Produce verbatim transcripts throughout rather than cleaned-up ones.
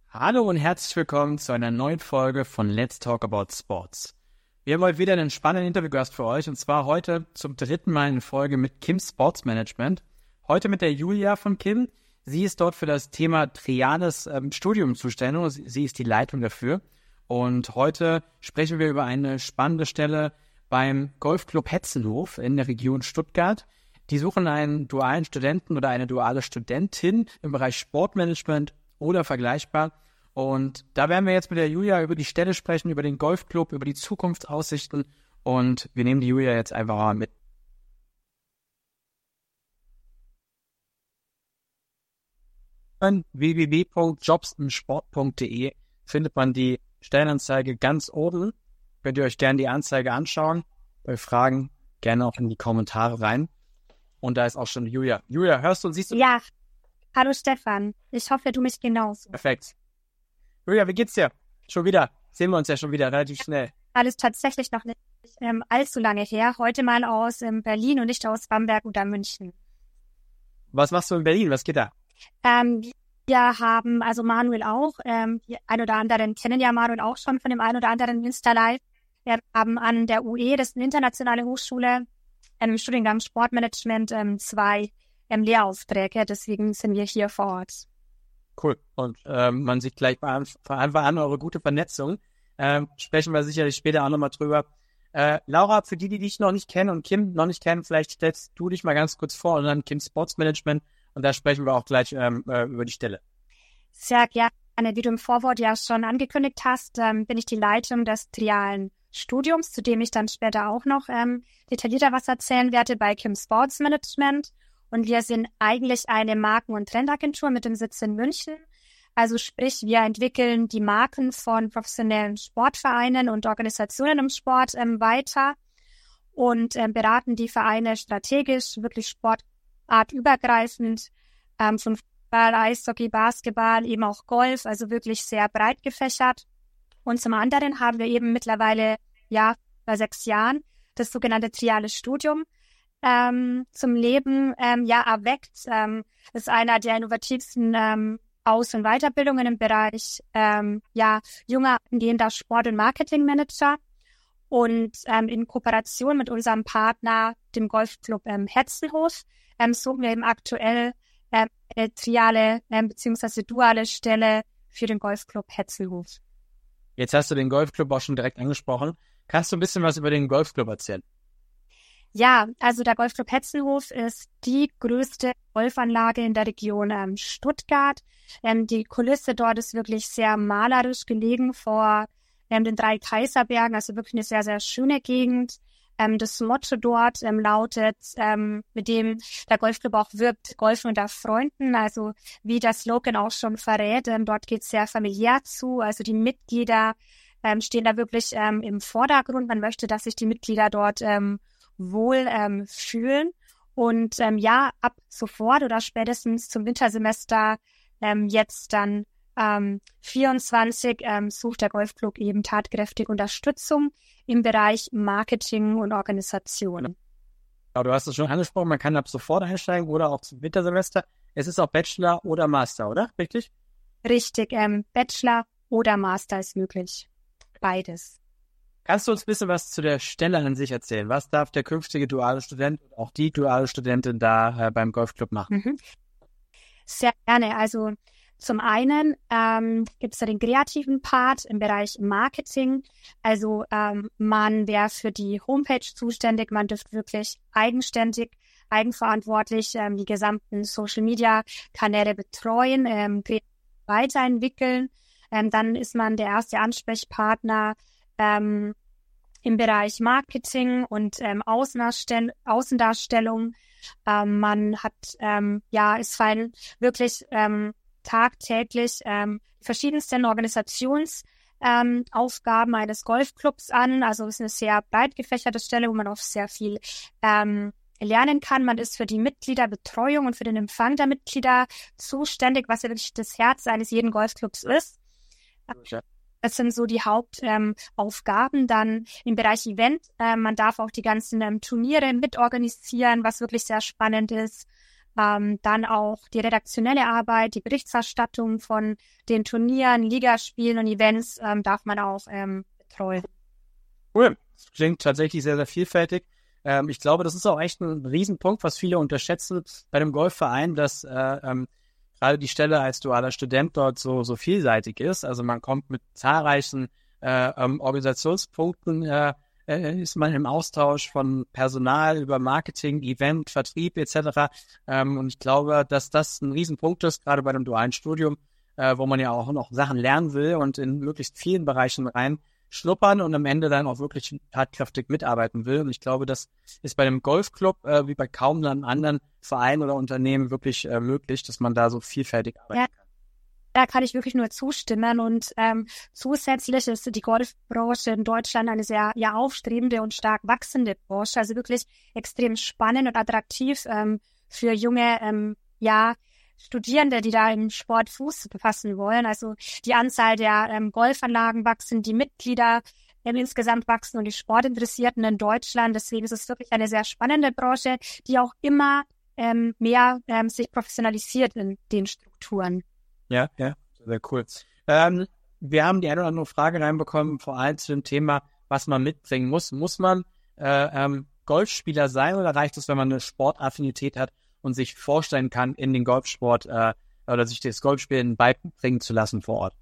Hallo und herzlich willkommen zu einer neuen Folge von Let's Talk About Sports. Wir haben heute wieder einen spannenden Interviewgast für euch und zwar heute zum dritten Mal eine Folge mit Kim Sports Management. Heute mit der Julia von Kim. Sie ist dort für das Thema triades ähm, Studium zuständig. Sie ist die Leitung dafür. Und heute sprechen wir über eine spannende Stelle beim Golfclub Hetzelhof in der Region Stuttgart. Die suchen einen dualen Studenten oder eine duale Studentin im Bereich Sportmanagement oder vergleichbar. Und da werden wir jetzt mit der Julia über die Stelle sprechen, über den Golfclub, über die Zukunftsaussichten. Und wir nehmen die Julia jetzt einfach mal mit. w w w punkt jobs im sport punkt d e findet man die Stellenanzeige ganz oben. Könnt ihr euch gerne die Anzeige anschauen. Bei Fragen gerne auch in die Kommentare rein. Und da ist auch schon Julia. Julia, hörst du und siehst du? Ja, hallo Stefan. Ich hoffe, du mich genauso. Perfekt. Julia, wie geht's dir? Schon wieder. Sehen wir uns ja schon wieder relativ schnell. Alles tatsächlich noch nicht ähm, allzu lange her. Heute mal aus ähm, Berlin und nicht aus Bamberg oder München. Was machst du in Berlin? Was geht da? Ähm, wir haben, also Manuel auch, ähm, die ein oder anderen kennen ja Manuel auch schon von dem ein oder anderen Insta-Live. Wir haben an der U E, das ist eine internationale Hochschule, im Studiengang Sportmanagement ähm, zwei ähm, Lehraufträge. Deswegen sind wir hier vor Ort. Cool. Und ähm, man sieht gleich von Anfang an eure gute Vernetzung. Ähm, sprechen wir sicherlich später auch nochmal drüber. Äh, Laura, für die, die dich noch nicht kennen und Kim noch nicht kennen, vielleicht stellst du dich mal ganz kurz vor und dann Kim Sports Management und da sprechen wir auch gleich ähm, äh, über die Stelle. Sehr gerne. Wie du im Vorwort ja schon angekündigt hast, ähm, bin ich die Leitung des trialen Studiums, zu dem ich dann später auch noch ähm, detaillierter was erzählen werde bei Kim Sports Management. Und wir sind eigentlich eine Marken- und Trendagentur mit dem Sitz in München. Also sprich, wir entwickeln die Marken von professionellen Sportvereinen und Organisationen im Sport ähm, weiter und ähm, beraten die Vereine strategisch, wirklich sportartübergreifend, ähm, von Fußball, Eishockey, Basketball, eben auch Golf, also wirklich sehr breit gefächert. Und zum anderen haben wir eben mittlerweile, ja, bei sechs Jahren das sogenannte triale Studium ähm, zum Leben ähm, ja erweckt. Ähm, das ist einer der innovativsten ähm, Aus- und Weiterbildungen im Bereich ähm, ja junger angehender Sport- und Marketingmanager. Und ähm, in Kooperation mit unserem Partner, dem Golfclub ähm, Hetzelhof, ähm, suchen wir eben aktuell ähm, eine triale ähm, bzw. duale Stelle für den Golfclub Hetzelhof. Jetzt hast du den Golfclub auch schon direkt angesprochen. Kannst du ein bisschen was über den Golfclub erzählen? Ja, also der Golfclub Hetzelhof ist die größte Golfanlage in der Region ähm, Stuttgart. Ähm, die Kulisse dort ist wirklich sehr malerisch gelegen vor ähm, den drei Kaiserbergen, also wirklich eine sehr, sehr schöne Gegend. Ähm, das Motto dort ähm, lautet, ähm, mit dem der Golfclub auch wirbt, Golfen unter Freunden, also wie der Slogan auch schon verrät, ähm, dort geht es sehr familiär zu, also die Mitglieder ähm, stehen da wirklich ähm, im Vordergrund. Man möchte, dass sich die Mitglieder dort ähm, wohl ähm, fühlen. Und ähm, ja, ab sofort oder spätestens zum Wintersemester ähm, jetzt dann ähm, vierundzwanzig ähm, sucht der Golfclub eben tatkräftig Unterstützung im Bereich Marketing und Organisation. Ja, du hast es schon angesprochen, man kann ab sofort einsteigen oder auch zum Wintersemester. Es ist auch Bachelor oder Master, oder? Richtig? Richtig, ähm, Bachelor oder Master ist möglich. Beides. Kannst du uns ein bisschen was zu der Stelle an sich erzählen? Was darf der künftige duale Student und auch die duale Studentin da äh, beim Golfclub machen? Mhm. Sehr gerne. Also zum einen ähm, gibt es da den kreativen Part im Bereich Marketing. Also ähm, man wäre für die Homepage zuständig. Man dürfte wirklich eigenständig, eigenverantwortlich ähm, die gesamten Social-Media-Kanäle betreuen, ähm, weiterentwickeln. Ähm, dann ist man der erste Ansprechpartner Ähm, im Bereich Marketing und ähm, Außendarstell- Außendarstellung. Ähm, man hat, ähm, ja, es fallen wirklich ähm, tagtäglich ähm, verschiedensten Organisationsaufgaben ähm, eines Golfclubs an. Also es ist eine sehr breit gefächerte Stelle, wo man auch sehr viel ähm, lernen kann. Man ist für die Mitgliederbetreuung und für den Empfang der Mitglieder zuständig, was ja wirklich das Herz eines jeden Golfclubs ist. Ja. Das sind so die Hauptaufgaben. Ähm, dann im Bereich Event. Ähm, man darf auch die ganzen ähm, Turniere mitorganisieren, was wirklich sehr spannend ist. Ähm, dann auch die redaktionelle Arbeit, die Berichterstattung von den Turnieren, Ligaspielen und Events ähm, darf man auch ähm, betreuen. Cool. Das klingt tatsächlich sehr, sehr vielfältig. Ähm, ich glaube, das ist auch echt ein Riesenpunkt, was viele unterschätzen bei dem Golfverein, dass äh, ähm, gerade die Stelle als dualer Student dort so, so vielseitig ist. Also man kommt mit zahlreichen äh, ähm, Organisationspunkten, äh, äh, ist man im Austausch von Personal über Marketing, Event, Vertrieb et cetera. Ähm, und ich glaube, dass das ein Riesenpunkt ist, gerade bei einem dualen Studium, äh, wo man ja auch noch Sachen lernen will und in möglichst vielen Bereichen rein schnuppern und am Ende dann auch wirklich tatkräftig mitarbeiten will. Und ich glaube, das ist bei einem Golfclub äh, wie bei kaum einem anderen Verein oder Unternehmen wirklich äh, möglich, dass man da so vielfältig arbeiten Ja. kann. Da kann ich wirklich nur zustimmen und ähm, zusätzlich ist die Golfbranche in Deutschland eine sehr ja aufstrebende und stark wachsende Branche, also wirklich extrem spannend und attraktiv ähm, für junge ähm, ja Studierende, die da im Sport Fuß fassen wollen. Also die Anzahl der ähm, Golfanlagen wachsen, die Mitglieder ähm, insgesamt wachsen und die Sportinteressierten in Deutschland. Deswegen ist es wirklich eine sehr spannende Branche, die auch immer ähm, mehr ähm, sich professionalisiert in den Strukturen. Ja, ja, sehr cool. Ähm, wir haben die eine oder andere Frage reinbekommen, vor allem zu dem Thema, was man mitbringen muss. Muss man äh, ähm, Golfspieler sein oder reicht es, wenn man eine Sportaffinität hat und sich vorstellen kann, in den Golfsport äh, oder sich das Golfspielen beibringen zu lassen vor Ort?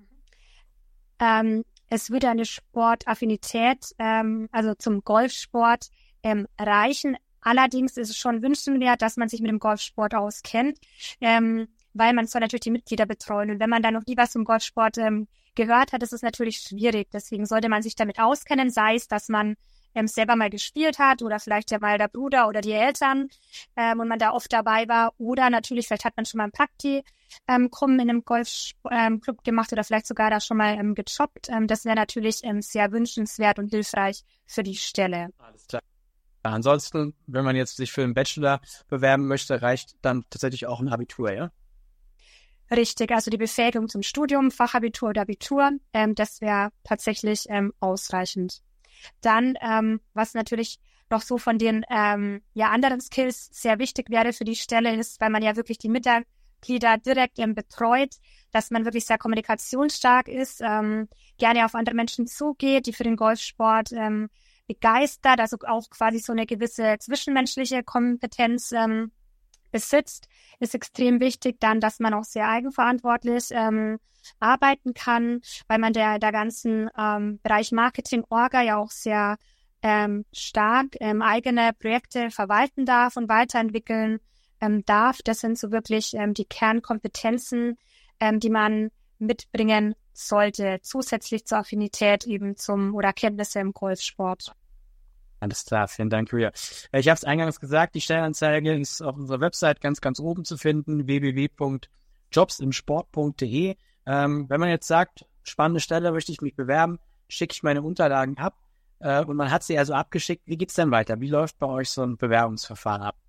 Ähm, es würde eine Sportaffinität, ähm, also zum Golfsport, ähm, reichen. Allerdings ist es schon wünschenswert, dass man sich mit dem Golfsport auskennt, ähm, weil man soll natürlich die Mitglieder betreuen. Und wenn man da noch nie was zum Golfsport ähm, gehört hat, ist es natürlich schwierig. Deswegen sollte man sich damit auskennen, sei es, dass man ähm, selber mal gespielt hat oder vielleicht ja mal der Bruder oder die Eltern ähm, und man da oft dabei war. Oder natürlich, vielleicht hat man schon mal ein Praktikum ähm, in einem Golfclub ähm, gemacht oder vielleicht sogar da schon mal ähm, gejobbt. Ähm, das wäre natürlich ähm, sehr wünschenswert und hilfreich für die Stelle. Alles klar. Ansonsten, wenn man jetzt sich für einen Bachelor bewerben möchte, reicht dann tatsächlich auch ein Abitur, ja? Richtig, also die Befähigung zum Studium, Fachabitur oder Abitur, ähm, das wäre tatsächlich ähm, ausreichend. Dann, ähm, was natürlich noch so von den ähm, ja anderen Skills sehr wichtig wäre für die Stelle ist, weil man ja wirklich die Mitglieder direkt ähm, betreut, dass man wirklich sehr kommunikationsstark ist, ähm, gerne auf andere Menschen zugeht, die für den Golfsport ähm, begeistert, also auch quasi so eine gewisse zwischenmenschliche Kompetenz ähm, besitzt, ist extrem wichtig dann, dass man auch sehr eigenverantwortlich ähm, arbeiten kann, weil man der, der ganzen ähm, Bereich Marketing, Orga ja auch sehr ähm, stark ähm, eigene Projekte verwalten darf und weiterentwickeln ähm, darf. Das sind so wirklich ähm, die Kernkompetenzen, ähm, die man mitbringen sollte, zusätzlich zur Affinität eben zum oder Kenntnisse im Golfsport. Alles klar, vielen Dank, Julia. Ich habe es eingangs gesagt, die Stellenanzeige ist auf unserer Website ganz, ganz oben zu finden, w w w punkt jobs im sport punkt d e. Ähm, wenn man jetzt sagt, spannende Stelle, möchte ich mich bewerben, schicke ich meine Unterlagen ab äh, und man hat sie also abgeschickt. Wie geht's denn weiter? Wie läuft bei euch so ein Bewerbungsverfahren ab?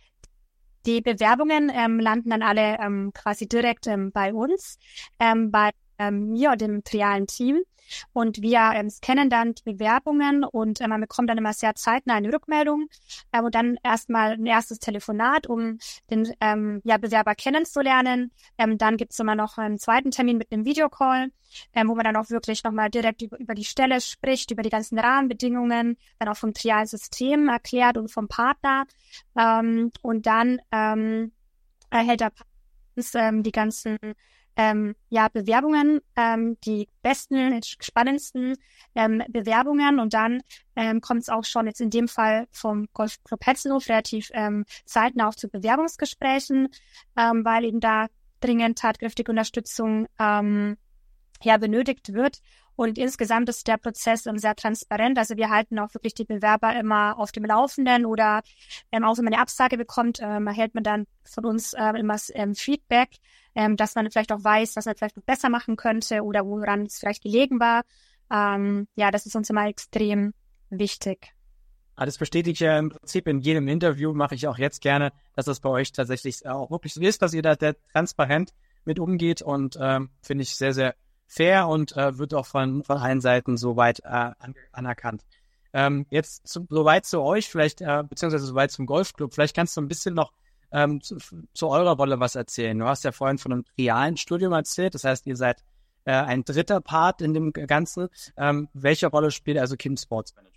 Die Bewerbungen ähm, landen dann alle ähm, quasi direkt ähm, bei uns, ähm, bei ähm, mir und dem trialen Team. Und wir ähm, scannen dann die Bewerbungen und äh, man bekommt dann immer sehr zeitnah eine Rückmeldung äh, und dann erstmal ein erstes Telefonat, um den ähm, ja, Bewerber kennenzulernen. Ähm, dann gibt's immer noch einen zweiten Termin mit einem Videocall, ähm, wo man dann auch wirklich nochmal direkt über, über die Stelle spricht, über die ganzen Rahmenbedingungen, dann auch vom trialen System erklärt und vom Partner. Ähm, und dann ähm, erhält der Partner ähm, die ganzen Ähm, ja, Bewerbungen, ähm, die besten, spannendsten ähm, Bewerbungen und dann ähm, kommt es auch schon jetzt in dem Fall vom Golfclub Hetzelhof relativ ähm, zeitnah auch zu Bewerbungsgesprächen, ähm, weil eben da dringend tatkräftige Unterstützung ähm, ja, benötigt wird. Und insgesamt ist der Prozess ähm, sehr transparent. Also wir halten auch wirklich die Bewerber immer auf dem Laufenden oder ähm, auch wenn man eine Absage bekommt, ähm, erhält man dann von uns ähm, immer ähm, Feedback, ähm, dass man vielleicht auch weiß, was man vielleicht noch besser machen könnte oder woran es vielleicht gelegen war. Ähm, ja, das ist uns immer extrem wichtig. Das bestätige ich ja im Prinzip in jedem Interview, mache ich auch jetzt gerne, dass das bei euch tatsächlich auch wirklich so ist, dass ihr da sehr transparent mit umgeht und ähm, finde ich sehr, sehr fair und äh, wird auch von, von allen Seiten soweit äh, an, anerkannt. Ähm, jetzt zu, soweit zu euch, vielleicht, äh, beziehungsweise soweit zum Golfclub, vielleicht kannst du ein bisschen noch ähm, zu, zu eurer Rolle was erzählen? Du hast ja vorhin von einem trialen Studium erzählt, das heißt, ihr seid äh, ein dritter Part in dem Ganzen. Ähm, welche Rolle spielt also Kim Sports Management?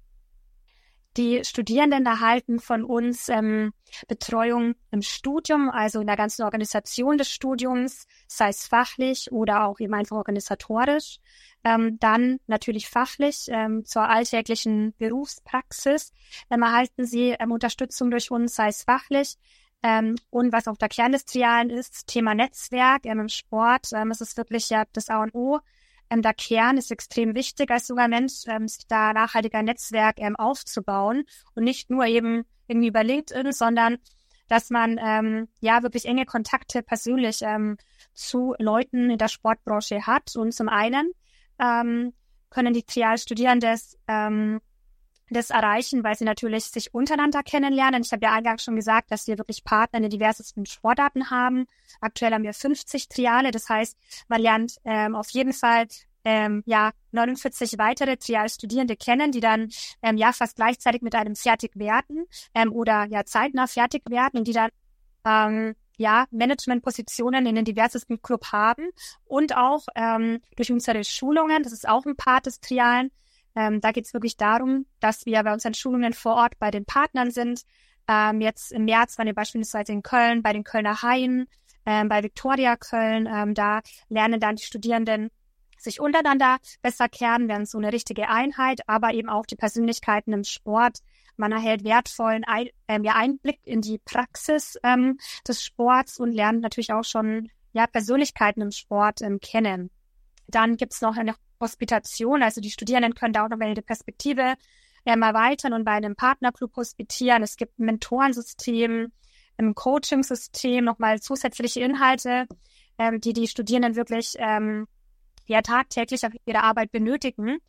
Die Studierenden erhalten von uns ähm, Betreuung im Studium, also in der ganzen Organisation des Studiums, sei es fachlich oder auch eben einfach organisatorisch. Ähm, dann natürlich fachlich ähm, zur alltäglichen Berufspraxis ähm, erhalten sie ähm, Unterstützung durch uns, sei es fachlich. Ähm, und was auch der Kern des Trialen ist, Thema Netzwerk ähm, im Sport. Ähm, es ist wirklich ja das A und O. Ähm, der Kern ist extrem wichtig als junger Mensch, ähm, sich da nachhaltiger Netzwerk ähm, aufzubauen und nicht nur eben irgendwie über LinkedIn, sondern dass man ähm, ja wirklich enge Kontakte persönlich ähm, zu Leuten in der Sportbranche hat. Und zum einen ähm, können die Trialstudierenden das, ähm, das erreichen, weil sie natürlich sich untereinander kennenlernen. Ich habe ja eingangs schon gesagt, dass wir wirklich Partner in den diversesten Sportarten haben. Aktuell haben wir fünfzig Triale, das heißt, man lernt ähm, auf jeden Fall ähm, ja neunundvierzig weitere Trialstudierende kennen, die dann ähm, ja fast gleichzeitig mit einem fertig werden ähm, oder ja zeitnah fertig werden und die dann ähm, ja Managementpositionen in den diversesten Club haben und auch ähm, durch unsere Schulungen, das ist auch ein Part des Trialen. Ähm, da geht es wirklich darum, dass wir bei unseren Schulungen vor Ort bei den Partnern sind. Ähm, jetzt im März waren wir beispielsweise in Köln bei den Kölner Haien, ähm, bei Viktoria Köln. Ähm, da lernen dann die Studierenden sich untereinander besser kennen, werden so eine richtige Einheit, aber eben auch die Persönlichkeiten im Sport. Man erhält wertvollen Ein- ähm, ja, Einblick in die Praxis ähm, des Sports und lernt natürlich auch schon ja Persönlichkeiten im Sport ähm, kennen. Dann gibt's noch eine Hospitation, also die Studierenden können da auch noch mal die Perspektive ähm, erweitern und bei einem Partnerclub hospitieren. Es gibt ein Mentorensystem, ein Coaching-System, nochmal zusätzliche Inhalte, ähm, die die Studierenden wirklich ähm, ja tagtäglich auf ihre Arbeit benötigen.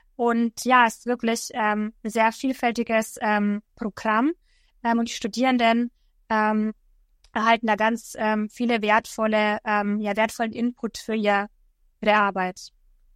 Und ja, es ist wirklich ähm, ein sehr vielfältiges ähm, Programm ähm, und die Studierenden ähm, erhalten da ganz ähm, viele wertvolle, ähm, ja wertvollen Input für ihr, ihre Arbeit.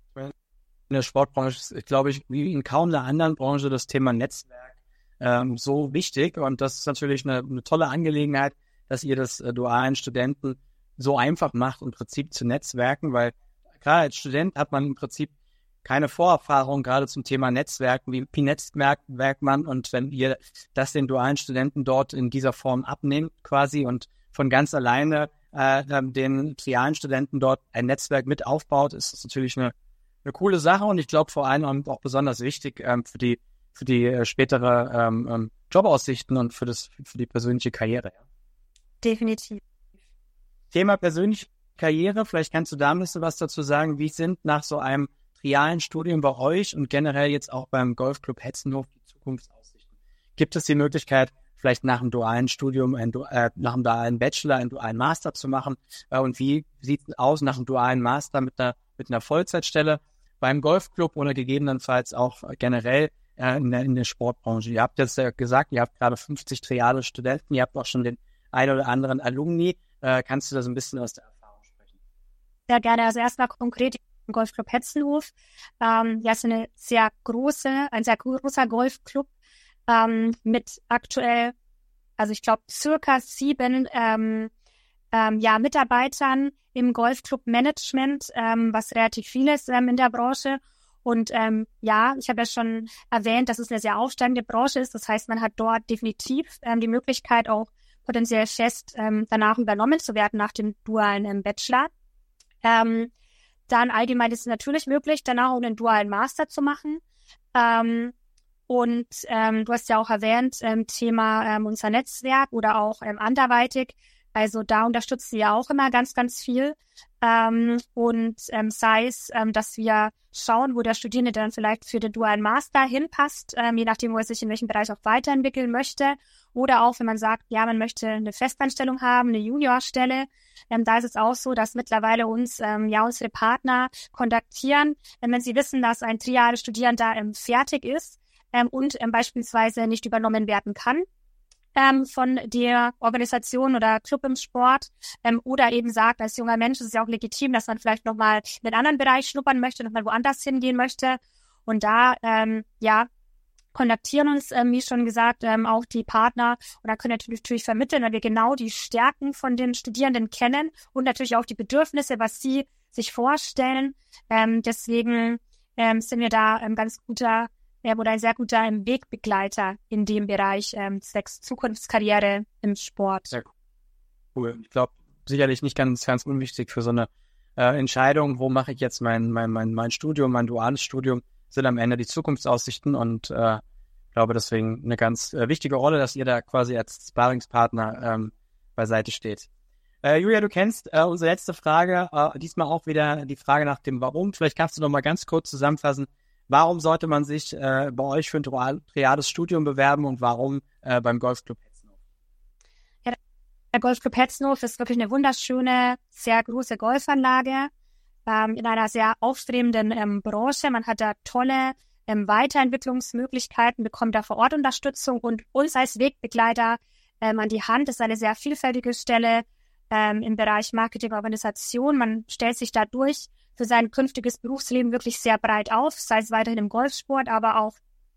In der Sportbranche ist, glaube ich, wie in kaum einer anderen Branche das Thema Netzwerk ähm, so wichtig. Und das ist natürlich eine, eine tolle Angelegenheit, dass ihr das äh, dualen Studenten so einfach macht, im Prinzip zu netzwerken, weil gerade als Student hat man im Prinzip keine Vorerfahrung, gerade zum Thema Netzwerken, wie, wie netzwerkt man. Und wenn ihr das den dualen Studenten dort in dieser Form abnehmt quasi und von ganz alleine äh, den trialen Studenten dort ein Netzwerk mit aufbaut, ist das natürlich eine Eine coole Sache und ich glaube vor allem auch besonders wichtig ähm, für die für die äh, spätere ähm, ähm, Jobaussichten und für das für die persönliche Karriere. Ja. Definitiv. Thema persönliche Karriere, vielleicht kannst du da ein bisschen was dazu sagen. Wie sind nach so einem trialen Studium bei euch und generell jetzt auch beim Golfclub Hetzenhof die Zukunftsaussichten? Gibt es die Möglichkeit, vielleicht nach einem dualen Studium, ein, äh, nach einem dualen Bachelor, einen dualen Master zu machen? Äh, und wie sieht es aus nach einem dualen Master mit einer mit einer Vollzeitstelle beim Golfclub oder gegebenenfalls auch generell äh, in, der, in der Sportbranche? Ihr habt jetzt äh, gesagt, ihr habt gerade fünfzig triale Studenten, ihr habt auch schon den einen oder anderen Alumni. Äh, kannst du da so ein bisschen aus der Erfahrung sprechen? Sehr gerne. Also erstmal konkret im Golfclub Hetzenhof. Ähm, ja, ist eine sehr große, ein sehr großer Golfclub ähm, mit aktuell, also ich glaube, circa sieben ähm, ähm, ja, Mitarbeitern im Golfclub-Management, ähm, was relativ viel ist ähm, in der Branche. Und ähm, ja, ich habe ja schon erwähnt, dass es eine sehr aufsteigende Branche ist. Das heißt, man hat dort definitiv ähm, die Möglichkeit, auch potenziell fest ähm, danach übernommen zu werden nach dem dualen ähm, Bachelor. Ähm, dann allgemein ist es natürlich möglich, danach auch einen dualen Master zu machen. Ähm, und ähm, du hast ja auch erwähnt, ähm, Thema ähm, unser Netzwerk oder auch ähm, anderweitig. Also da unterstützen wir auch immer ganz, ganz viel. Ähm, und ähm, sei es, ähm, dass wir schauen, wo der Studierende dann vielleicht für den dualen Master hinpasst, ähm, je nachdem, wo er sich in welchem Bereich auch weiterentwickeln möchte. Oder auch, wenn man sagt, ja, man möchte eine Festanstellung haben, eine Juniorstelle. Ähm, da ist es auch so, dass mittlerweile uns ähm, ja unsere Partner kontaktieren, ähm, wenn sie wissen, dass ein triale Studierender ähm, fertig ist ähm, und ähm, beispielsweise nicht übernommen werden kann. Ähm, von der Organisation oder Club im Sport ähm, oder eben sagt, als junger Mensch ist es ja auch legitim, dass man vielleicht nochmal in einen anderen Bereich schnuppern möchte, nochmal woanders hingehen möchte. Und da, ähm, ja, kontaktieren uns, ähm, wie schon gesagt, ähm, auch die Partner und da können wir natürlich, natürlich vermitteln, weil wir genau die Stärken von den Studierenden kennen und natürlich auch die Bedürfnisse, was sie sich vorstellen. Ähm, deswegen ähm, sind wir da ein ähm, ganz guter ja, oder ein sehr guter ähm, Wegbegleiter in dem Bereich ähm, zwecks Zukunftskarriere im Sport. Sehr cool. Ich glaube, sicherlich nicht ganz, ganz unwichtig für so eine äh, Entscheidung, wo mache ich jetzt mein, mein, mein, mein Studium, mein duales Studium, sind am Ende die Zukunftsaussichten und äh, ich glaube deswegen eine ganz äh, wichtige Rolle, dass ihr da quasi als Sparringspartner ähm, beiseite steht. Äh, Julia, du kennst äh, unsere letzte Frage, äh, diesmal auch wieder die Frage nach dem Warum. Vielleicht kannst du noch mal ganz kurz zusammenfassen, warum sollte man sich äh, bei euch für ein duales Studium bewerben und warum äh, beim Golfclub Hetznow? Ja, der Golfclub Hetznow ist wirklich eine wunderschöne, sehr große Golfanlage ähm, in einer sehr aufstrebenden ähm, Branche. Man hat da tolle ähm, Weiterentwicklungsmöglichkeiten, bekommt da vor Ort Unterstützung und uns als Wegbegleiter ähm, an die Hand. Das ist eine sehr vielfältige Stelle ähm, im Bereich Marketing, Organisation. Man stellt sich da durch für sein künftiges Berufsleben wirklich sehr breit auf, sei es weiterhin im Golfsport, aber auch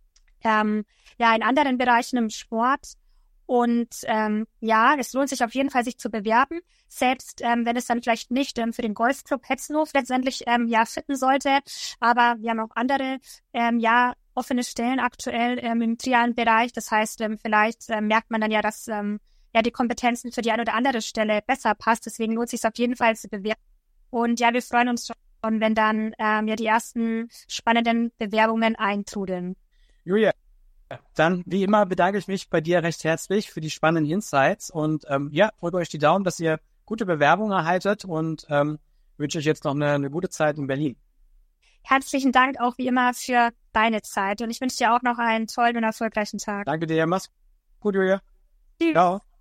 ähm, ja in anderen Bereichen im Sport. Und ähm, ja, es lohnt sich auf jeden Fall, sich zu bewerben, selbst ähm, wenn es dann vielleicht nicht ähm, für den Golfclub Hetznow letztendlich ähm, ja fitten sollte. Aber wir haben auch andere ähm, ja offene Stellen aktuell ähm, im trialen Bereich. Das heißt, ähm, vielleicht ähm, merkt man dann ja, dass ähm, ja die Kompetenzen für die eine oder andere Stelle besser passt. Deswegen lohnt sich auf jeden Fall zu bewerben. Und ja, wir freuen uns schon, wenn dann ähm, ja die ersten spannenden Bewerbungen eintrudeln. Julia, dann wie immer bedanke ich mich bei dir recht herzlich für die spannenden Insights und ähm, ja, drückt euch die Daumen, dass ihr gute Bewerbungen erhaltet und ähm, wünsche euch jetzt noch eine, eine gute Zeit in Berlin. Herzlichen Dank auch wie immer für deine Zeit und ich wünsche dir auch noch einen tollen und erfolgreichen Tag. Danke dir, mach's gut, Julia. Tschüss. Ciao.